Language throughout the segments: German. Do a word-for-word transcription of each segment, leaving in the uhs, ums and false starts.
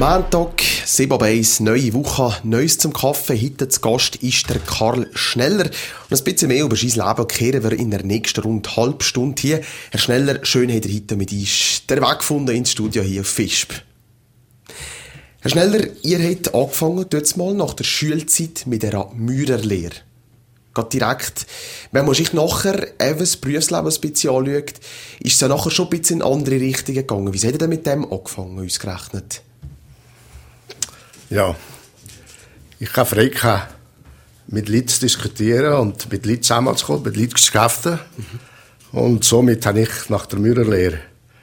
Montag, sieben Uhr eins, neue Woche, Neues zum Kaffee. Heute zu Gast ist der Karl Schneller. Und ein bisschen mehr über sein Leben kehren wir in der nächsten rund halben Stunde hier. Herr Schneller, schön, dass ihr heute mit uns den Weg gefunden ins Studio hier auf Visp. Herr Schneller, ihr habt angefangen, dort mal nach der Schulzeit mit einer Maurerlehre. Geht direkt, wenn man sich nachher eben das Berufsleben ein bisschen anschaut, ist es ja nachher schon ein bisschen in andere Richtungen gegangen. Wie seid ihr denn mit dem angefangen, ausgerechnet? Ja, ich habe frei gehabt, mit Leuten zu diskutieren und mit Leuten zusammenzukommen, mit Leuten zu arbeiten. Mhm. Und somit habe ich nach der Maurerlehre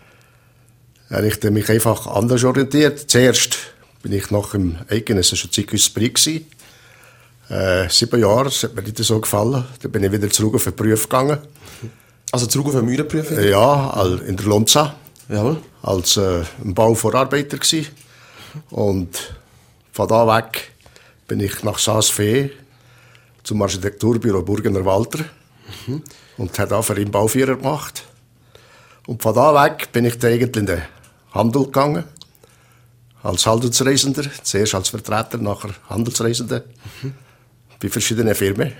habe ich mich einfach anders orientiert. Zuerst bin ich noch im eidgenössischen Zeitgeist gewesen. Äh, sieben Jahre, das hat mir nicht so gefallen. Dann bin ich wieder zurück auf den Beruf gegangen. Also zurück auf den Maurerberuf? Ja, in der Lonza. Jawohl. Als äh, ein Bauvorarbeiter gewesen. Und von da weg bin ich nach Saas-Fee zum Architekturbüro Burgener Walter. Mhm. Und habe da für ihn Bauführer gemacht. Und von da weg bin ich dann eigentlich in den Handel gegangen. Als Handelsreisender. Zuerst als Vertreter, nachher Handelsreisender. Mhm. Bei verschiedenen Firmen.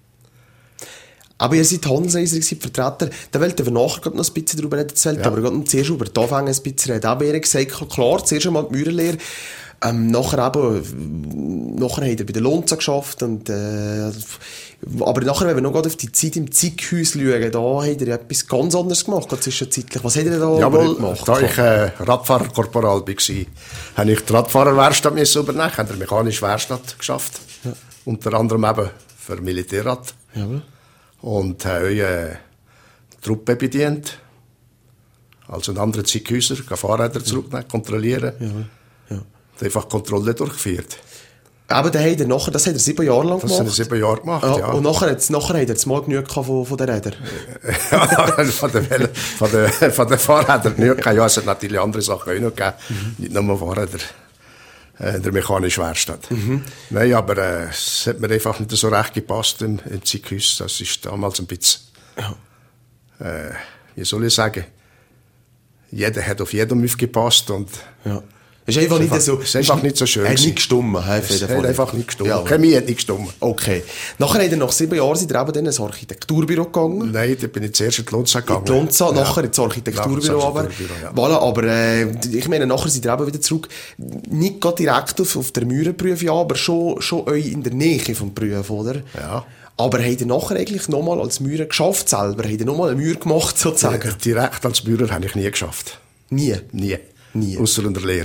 Aber ihr seid Handelsreiser, Vertreter. Da wollten wir nachher noch ein bisschen darüber reden. Ja. Aber gerade zuerst über die Anfänge ein bisschen reden. Aber ihr habt gesagt, klar, zuerst einmal die Maurerlehre. Ähm, nachher eben, nachher habt ihr bei der Lonza geschafft. Und, äh, aber nachher, wenn wir noch auf die Zeit im Zeughaus schauen, da habt ihr etwas ganz anderes gemacht, zwischenzeitlich. Was habt ihr da Jawohl, gemacht? Da ich äh, Radfahrerkorporal war, habe ich die Radfahrerwerkstatt übernehmen. Ich habe eine mechanische Werkstatt geschafft. Ja. Unter anderem eben für Militärrad. Jawohl. Und habe auch äh, Truppe bedient. Also in anderen Zeughäuser, Fahrräder zurücknehmen, kontrollieren. Jawohl. Ja. Einfach Kontrolle durchgeführt. Aber dann hat er nachher, das hat er sieben Jahre lang das gemacht? Das hat er sieben Jahre gemacht, ja. ja. Und nachher, jetzt, nachher hat er jetzt mal genug von, von den Rädern? Ja, von den, von den, von den Fahrrädern genug. Ja, es hat natürlich andere Sachen auch noch gegeben. Mhm. Nicht nur Fahrräder. In der mechanischen Werkstatt. Mhm. Nein, aber äh, es hat mir einfach nicht so recht gepasst im, im Zeughaus. Das ist damals ein bisschen, ja. äh, wie soll ich sagen, jeder hat auf jeden aufgepasst und ja. Es ist einfach, nicht, so, ist einfach nicht so schön. Er hat nicht gestummt. Es hat einfach nicht gestummt. Ja. Chemie hat nicht gestummt. Okay. Nachher hat er nach sieben Jahren sind er eben dann ins Architekturbüro gegangen. Nein, da bin ich zuerst in die Lonza gegangen. In die Lonza, ja. Nachher ins Architekturbüro. Ja, aber, ja. voilà, aber äh, ich meine, nachher sind er eben wieder zurück. Nicht gerade direkt auf, auf der Maurerberuf, ja, aber schon, schon in der Nähe vom Beruf, oder? Ja. Aber hat er nachher eigentlich nochmal als Maurer geschafft selber? Hat er nochmal eine Mauer gemacht, sozusagen? Ja, direkt als Maurer habe ich nie geschafft. Nie? Nie. Nie. Ausser in der Lehre.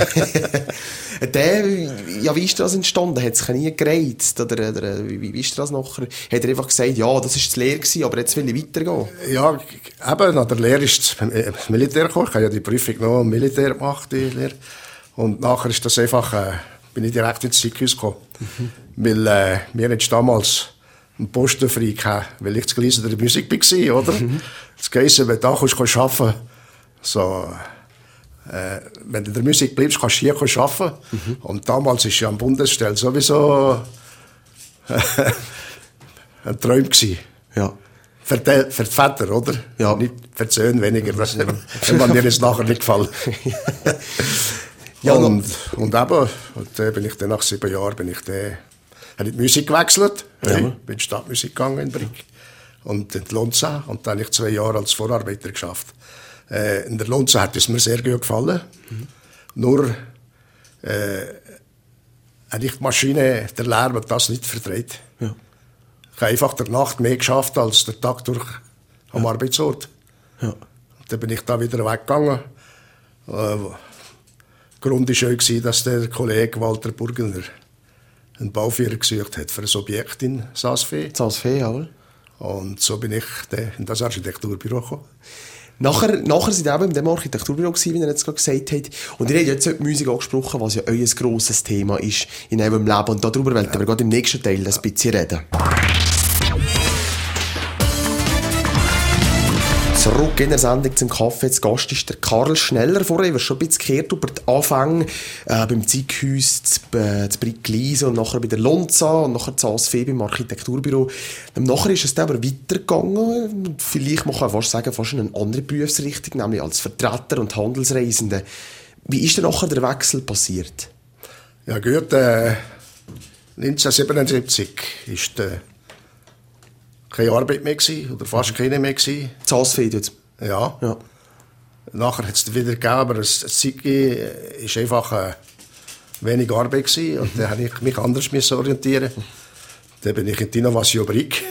der, ja, wie ist das entstanden? Hat es sich nie gereizt? Oder, oder wie, wie ist das nachher? Hat er einfach gesagt, ja, das war das Lehre gewesen, aber jetzt will ich weitergehen? Ja, eben, nach der Lehre ist das Militär gekommen. Ich habe ja die Prüfung noch im Militär gemacht, die Lehre. Und nachher ist das einfach, äh, bin ich direkt ins Zeughaus gekommen. Mhm. Weil, äh, wir hatten damals einen Posten frei gehabt, weil ich zu Gleisen der Musik war, oder? Mhm. Das Geissen, wenn du da kommst, kannst du arbeiten. So, Äh, wenn du in der Musik bleibst, kannst du hier arbeiten. Mhm. Und damals war ja am Bundesstelle sowieso ein Traum gewesen. Ja. Für die, für die Väter, oder? Ja. Nicht für die Söhne weniger. Das ja. Wenn mir jetzt nachher nicht gefallen. Ja, und, und eben, und dann bin ich dann nach sieben Jahren bin ich dann, habe ich die Musik gewechselt. Ja. Hey, bin in die Stadtmusik gegangen in Brig. Und in die Lonza. Und dann habe ich zwei Jahre als Vorarbeiter geschafft. Äh, in der Lonza hat es mir sehr gut gefallen. Mhm. Nur äh, habe ich die Maschine, der Lärm hat das nicht verdreht. Ja. Ich habe einfach der Nacht mehr geschafft als der Tag durch am ja. Arbeitsort. Ja. Und dann bin ich da wieder weggegangen. Äh, Grund war auch, dass der Kollege Walter Burgener einen Bauführer gesucht hat für ein Objekt in Saas-Fee. Saas-Fee, jawohl. Und so bin ich in das Architekturbüro gekommen. Nachher, nachher sind wir eben in dem Architekturbüro gewesen, wie er jetzt gerade gesagt hat. Und ihr habt jetzt über die Musik angesprochen, was ja euer grosses Thema ist in eurem Leben. Und darüber wollen wir gerade im nächsten Teil ein bisschen reden. Zurück in der Sendung zum Kaffee. Zu Gast ist der Karl Schneller. Vorher haben wir schon ein bisschen gehört über die Anfänge äh, beim Zeughaus zu, äh, zu Brick-Gleisen und nachher bei der Lonza und nachher zu Saas-Fee beim Architekturbüro. Ähm, nachher ist es dann aber weitergegangen. Vielleicht, man kann fast sagen, fast in eine andere Berufsrichtung, nämlich als Vertreter und Handelsreisende. Wie ist denn nachher der Wechsel passiert? Ja gut, äh, neunzehnhundertsiebenundsiebzig war äh, keine Arbeit mehr gewesen, oder fast keine mehr gewesen. Zasfeed jetzt? Ja. ja. Nachher hat es wieder gegeben, aber es war einfach äh, wenig Arbeit gewesen, und dann musste ich mich anders müssen orientieren. Dann bin ich in die Innovation Brick.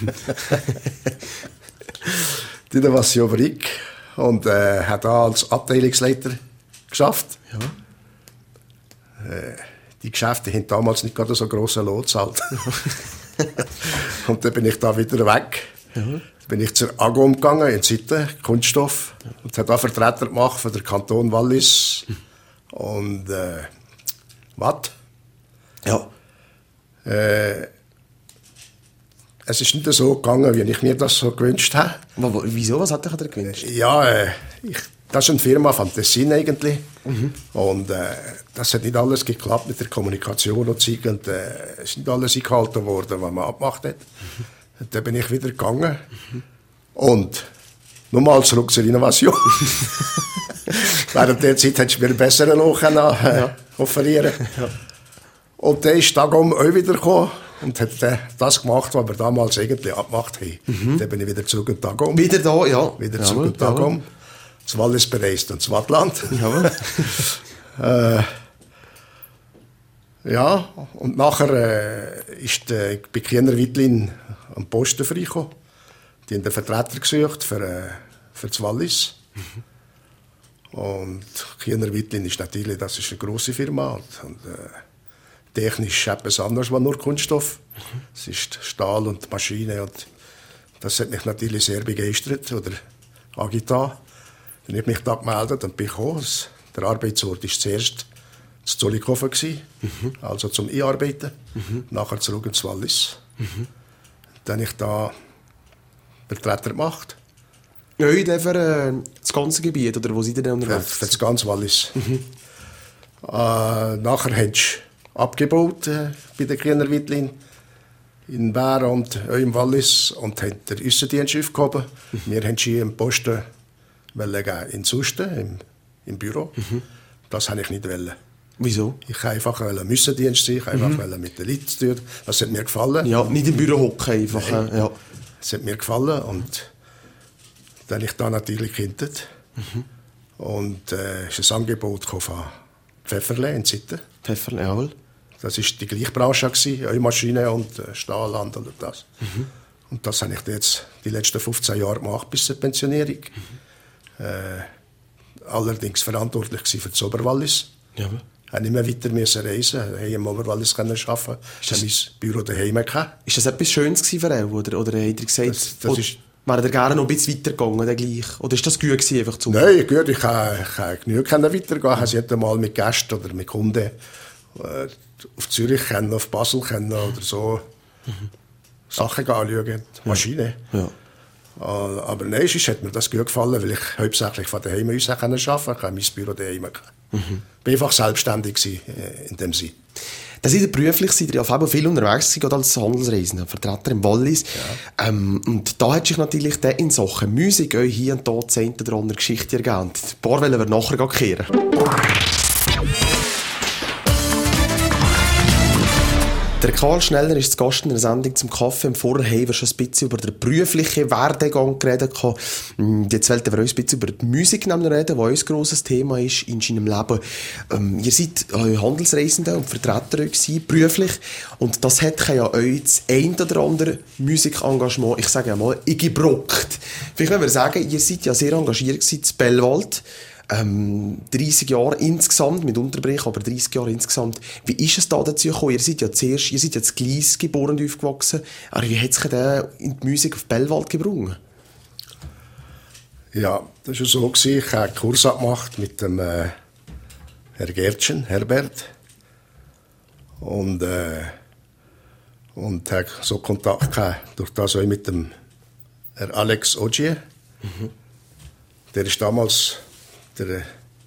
die Innovation Brick. Und äh, habe da als Abteilungsleiter geschafft. Ja. Äh, die Geschäfte haben damals nicht gerade so grossen Lohn gezahlt. Und dann bin ich da wieder weg. Ja. Dann bin ich zur Agom gegangen, in Sitten, Kunststoff. Ja. Und habe da Vertreter gemacht für den Kanton Wallis. Und äh, was? Ja. Äh, es ist nicht so gegangen, wie ich mir das so gewünscht habe. Aber wieso? Was hat er dir gewünscht? Ja, äh, ich, das ist eine Firma vom Tessin eigentlich. Mhm. Und äh, das hat nicht alles geklappt mit der Kommunikation und Zeug. Und äh, es ist nicht alles eingehalten worden, was man abgemacht hat. Mhm. Und dann bin ich wieder gegangen. Mhm. Und nochmal zurück zur Innovation. Während der Zeit hättest du mir einen besseren Lohn äh, ja. offerieren. Ja. Und dann ist Dagom auch wieder gekommen und hat das gemacht, was wir damals eigentlich abgemacht haben. Mhm. Dann bin ich wieder zurück in Dagom. Wieder da, ja. Wieder zurück in Dagom. Das Wallis bereist und das Wattland. äh, ja, und nachher äh, ist äh, bei Kiener Wittlin am Posten freigekommen. Die haben einen Vertreter gesucht für, äh, für das Wallis. Mhm. Und Kiener Wittlin ist natürlich, das ist eine grosse Firma. Und, und äh, technisch etwas anderes als nur Kunststoff. Mhm. Es ist Stahl und Maschine. Und das hat mich natürlich sehr begeistert oder angetan. Dann habe ich mich da gemeldet und bin gekommen. Der Arbeitsort war zuerst in Zollikofen, mhm. also zum Einarbeiten. Mhm. Nachher zurück ins Wallis. Mhm. Dann habe ich da Vertreter gemacht. Ja, für äh, das ganze Gebiet, oder wo seid ihr denn unterwegs? Für, für das ganze Wallis. Mhm. Äh, nachher haben sie abgebaut äh, bei den Kiener Wittlin in Bern und äh, im Wallis und haben den Aussendienst aufgehoben. Mhm. Wir haben sie im Posten in Susten, im, im Büro. Mhm. Das wollte ich nicht. Wollen. Wieso? Ich wollte einfach einen Müssendienst sein, ich wollte mhm. einfach mit den Leuten zu tun. Das hat mir gefallen. Ja, nicht im Büro hocken einfach. Nein, ja. Das hat mir gefallen und dann habe ich da natürlich gekindert. Mhm. Und es äh, ist ein Angebot von Pfefferle in Sitten. Pfefferle, jawohl. Das war die gleiche Branche, Maschine und äh, Stahlhandel und das. Mhm. Und das habe ich jetzt die letzten fünfzehn Jahre gemacht, bis zur Pensionierung. Mhm. Äh, allerdings verantwortlich für das Oberwallis. Ja. Ich musste nicht mehr weiter müssen reisen, ich im Oberwallis arbeiten. Ich hatte mein Büro daheim. Gehabt. Ist das etwas Schönes für euch? Oder, oder habt ihr gesagt, das, das ist, wäre ihr gerne noch ein bisschen weitergegangen? Gleich? Oder ist das gut gewesen, einfach zum Nein, gut, ich kann, ich kann genug weitergehen. Ich konnte mal mit Gästen oder mit Kunden äh, auf Zürich kennen, auf Basel kennen oder so mhm. Sachen anschauen, Maschinen. Ja. Ja. Aber nein, sonst hat mir das gut gefallen, weil ich hauptsächlich von daheim aus arbeiten konnte. Ich hatte mein Büro daheim. Mhm. Ich war einfach selbstständig in dem Sinne. Das ist beruflich, seid ihr ja viel unterwegs gewesen, als Handelsreisender, Vertreter im Wallis. Ja. Ähm, und da hat sich natürlich in Sachen Musik euch hier und da die eine oder andere Geschichte ergeben. Ein paar wollen wir nachher kehren. Der Karl Schneller ist zu Gast in einer Sendung zum Kaffee. Vorher haben wir schon ein bisschen über den beruflichen Werdegang geredet. Jetzt wollten wir uns ein bisschen über die Musik reden, die ein grosses Thema ist in seinem Leben. Ähm, ihr seid Handelsreisende und Vertreter gewesen, beruflich. Und das hat ja euch das ein oder andere Musikengagement, ich sage einmal, eingebrockt. Vielleicht können wir sagen, ihr seid ja sehr engagiert gewesen in Bellwald. Ähm, dreissig Jahre insgesamt, mit Unterbrech, aber dreissig Jahre insgesamt. Wie ist es da dazu gekommen? Ihr seid ja zuerst, ihr seid ja zu Gleis geboren und aufgewachsen. Aber wie hat sich denn in die Musik auf Bellwald gebrungen? Ja, das war so. Ich habe einen Kurs gemacht mit dem äh, Herr Gertschen, Herbert. Und, äh, und habe so Kontakt gehabt, durch das auch mit dem Herr Alex Ogier. Mhm. Der ist damals der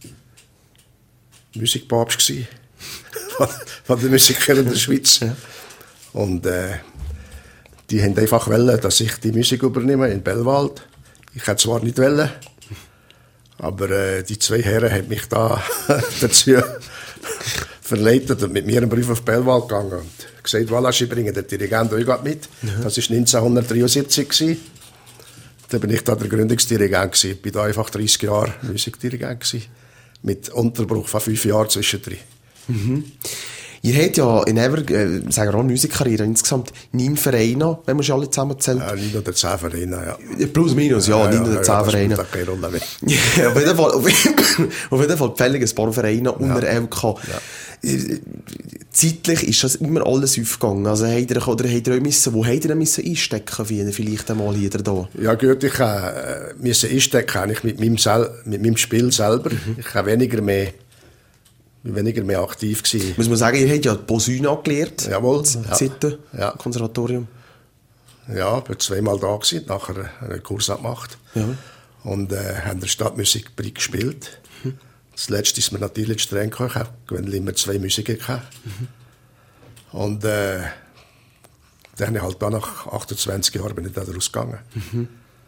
Musikpapst gsi von den Musikern in der Schweiz. Ja. Und äh, die haben einfach wollen, dass ich die Musik übernehme in Bellwald. Ich hätte zwar nicht wollen, Aber äh, die zwei Herren haben mich da dazu verleitet und mit mir einen Brief auf Bellwald gegangen und gesagt, voilà, sie bringen den Dirigent auch mit. Ja. Das war neunzehnhundertdreiundsiebzig gewesen. Da bin ich da der Gründungsdirigent gewesen. Ich bin da einfach dreißig Jahre Musikdirigent gewesen. Mit Unterbruch von fünf Jahren zwischendrin. Mhm. Ihr habt ja in eurer, äh, sagen wir auch, Musikkarriere insgesamt neun Vereine, wenn man schon alle zusammenzählt. Ja, neun oder zehn Vereine, ja. Plus, minus, ja, ja neun ja, oder zehn ja, Vereine. Das spielt keine Rolle mehr. Ja, auf jeden Fall, auf jeden Fall gefällig ein paar Vereine unter ja. L K. Ja. Zeitlich ist das immer alles aufgegangen. Also, habt ihr, oder habt ihr auch müssen, wo habt ihr müssen einstecken, wie vielleicht einmal hier da? Ja, gut, ich äh, müssen einstecken, eigentlich mit meinem, Sel- mit meinem Spiel selber. Mhm. Ich habe weniger mehr, weniger mehr aktiv gewesen. Muss man sagen, ihr habt ja Posaune angelernt. Jawohl. Ja. Sitten, ja. Konservatorium. Ja, ich war zweimal da gewesen, nachher einen Kurs gemacht. Ja. Und, äh, haben der Stadtmusikpreis gespielt. Mhm. Das letzte ist mir natürlich streng gekommen. Ich habe immer zwei Musiker gehabt. Mhm. Und, äh, dann habe ich halt da nach achtundzwanzig Jahren bin ich da rausgegangen. Mhm.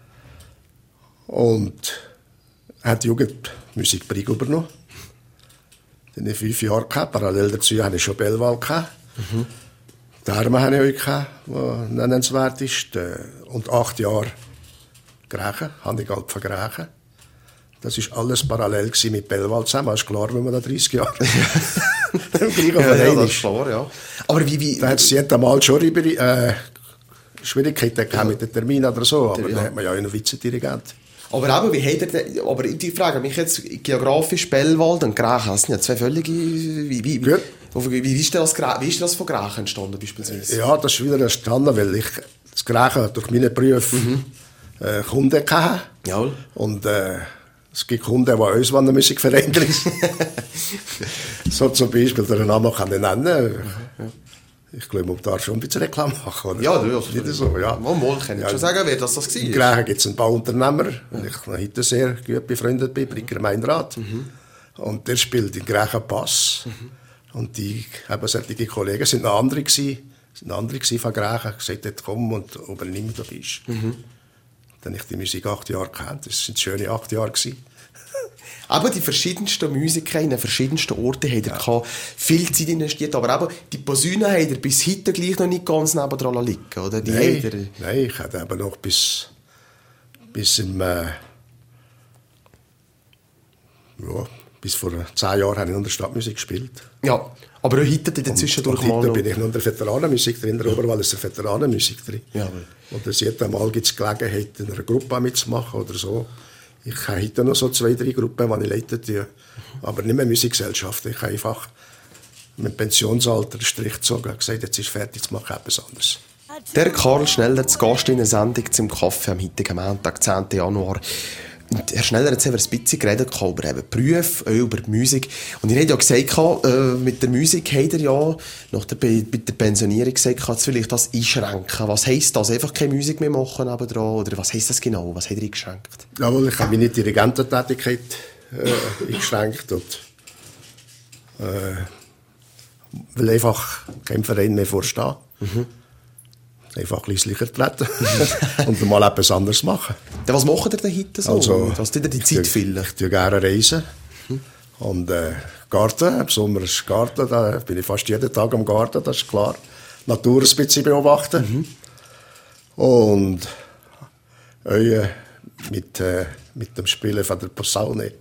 Und, habe die Jugendmusikpreis übernommen. Dann habe ich fünf Jahre gehabt. Parallel dazu hatte ich schon Bellwald gehabt. Mhm. Därme hatte ich auch gehabt, was nennenswert ist. Und acht Jahre Grächen, habe ich halt von Grächen. Das war alles parallel mit Bellwald zusammen. Das ist klar, wenn man da dreißig Jahre im gleichen ja, Verein ja, ist. Klar, ja. Aber wie, wie, da hat es jedes Mal schon über, äh, Schwierigkeiten gehabt mit den Terminen oder so. Aber ja. Dann hat man ja auch einen Vizedirigent. Aber eben, wie hat er denn, aber die Frage mich jetzt, geografisch Bellwald und Grächen, das sind ja zwei völlige, wie, wie, wie, wie, wie, ist das, wie ist das von Grächen entstanden beispielsweise? Ja, das ist wieder entstanden, weil ich das Grächen durch meine Berufe mhm. äh, Kunden hatte. Ja. Und äh, es gibt Kunden, die uns wollen, eine Musikverein drin sind. So zum Beispiel, den Namen kann ich nennen. Ja. Ich glaube, man darf schon ein bisschen Reklame machen, oder? Ja, du hast es so, ja. Mal, mal, kann ich ja, schon sagen, wer das, das war. In Grächen gibt es ein paar Unternehmer, ja. Ich heute sehr gut befreundet bin, Bricker Meinrad. Mhm. Und der spielt in Grächen Bass. Mhm. Und die, eben solche Kollegen sind noch andere gewesen, sind noch andere gewesen von Grächen, gesagt, jetzt komm und übernimm da bist. Mhm. Dann habe ich die Musik acht Jahre gekannt, das sind schöne acht Jahre gewesen. Aber die verschiedensten Musiker in den verschiedensten Orten haben ja. ihr viel Zeit investiert, aber eben die Posaune hat er bis heute gleich noch nicht ganz nebendran liegen, oder? Die nein, er... nein, ich hatte eben noch bis, bis im, äh, ja, bis vor zehn Jahren habe ich in der Stadtmusik gespielt. Ja, aber auch heute in der Zwischendurch und, und mal... heute bin ich noch in der Veteranenmusik drin, in der Oberwahl ist eine Veteranenmusik drin. Ja. Und das jedes Mal gibt es Gelegenheit, in einer Gruppe mitzumachen oder so. Ich habe heute noch so zwei, drei Gruppen, die ich leite, mhm. aber nicht mehr Musikgesellschaft. Ich habe einfach mit dem Pensionsalter einen Strich gezogen und gesagt, jetzt ist fertig, jetzt mache ich etwas anderes. Der Karl Schneller zu Gast in einer Sendung zum Kaffee am heutigen Montag, zehnten Januar. Und Herr Schneller, jetzt haben wir ein bisschen geredet über eben Berufe, auch über die Musik. Und ihr habt ja gesagt, äh, mit der Musik habt ihr ja nach der, mit der Pensionierung gesagt, jetzt vielleicht das einschränken. Was heisst das? Einfach keine Musik mehr machen nebendran? Oder was heisst das genau? Was habt ihr eingeschränkt? Jawohl, ich habe meine Dirigententätigkeit äh, eingeschränkt. Und, äh, weil einfach kein Verein mehr vorsteht. Mhm. Einfach ein bisschen treten und mal etwas anderes machen. Ja, was macht ihr denn heute so? Also, was tut ihr die Zeit füllen? Ich tue gerne reisen. Mhm. Und äh, Garten, im Sommer ist Garten, da bin ich fast jeden Tag am Garten, das ist klar. Natur ein bisschen beobachten. Mhm. Und äh, mit, äh, mit dem Spielen von der Posaune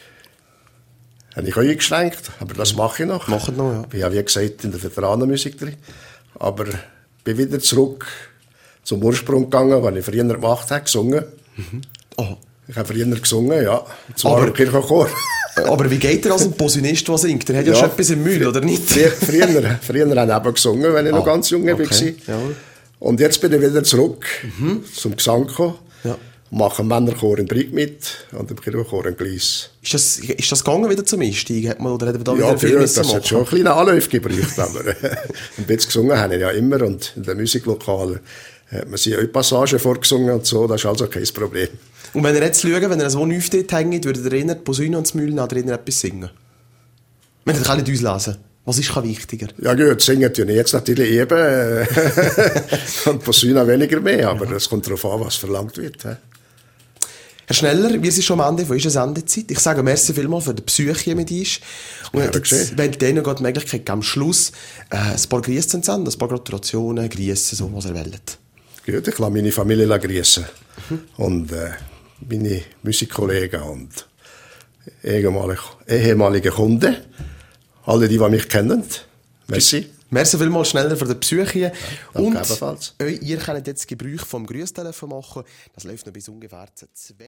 habe ich auch eingeschränkt, aber das mache ich noch. Machen noch, ja. Ich bin ja, wie gesagt, in der Veteranenmusik drin. Aber bin wieder zurück zum Ursprung gegangen, was ich früher gemacht habe, gesungen. Mhm. Oh. Ich habe früher gesungen, ja. Zwar aber, im Kirchenchor. Aber wie geht er als ein Posaunist, der singt? Der hat ja, ja schon etwas im Müll, oder nicht? Früher, früher, früher habe ich eben gesungen, wenn ich ah, noch ganz jung okay. war. Ja. Und jetzt bin ich wieder zurück mhm. zum Gesang gekommen. Ja. Mache einen Männerchor in Brig mit und im Kirchenchor in Gleis. Ist das, ist das gegangen wieder zum Einsteigen? Hat man, oder hat man da ja, wieder das machen? Hat schon einen kleinen Anlauf gebraucht. Aber ein bisschen gesungen habe ich ja immer. Und in den Musiklokalen hat man sich auch Passagen vorgesungen und so. Das ist also kein Problem. Und wenn ihr jetzt schaut, wenn ihr so neu dort hängt, würdet ihr eher die Posaune und das Mühlen oder eher etwas singen? Wenn ihr nicht auslesen. Was ist wichtiger? Ja gut, singen tue ich jetzt natürlich eben. Und Posaune weniger mehr. Aber ja. Das kommt darauf an, was verlangt wird. He? Herr Schneller, wir sind schon am Ende von unserer Sendezeit. Ich sage merci vielmals für den Besuch hier mit uns. Und jetzt, wenn denen die Möglichkeit am Schluss äh, ein paar Grüße zu senden, ein paar Gratulationen, Grüße, so was ihr wollt. Gut, ich lasse meine Familie grüßen. Mhm. Und äh, meine Musikkollegen und ehemalige, ehemalige Kunden. Alle, die, die mich kennen. Merci. Merci vielmals Schneller für den Besuch hier. Ja, danke und ebenfalls. Ihr könnt jetzt Gebrauch vom Grüßtelefon machen. Das läuft noch bis ungefähr zwei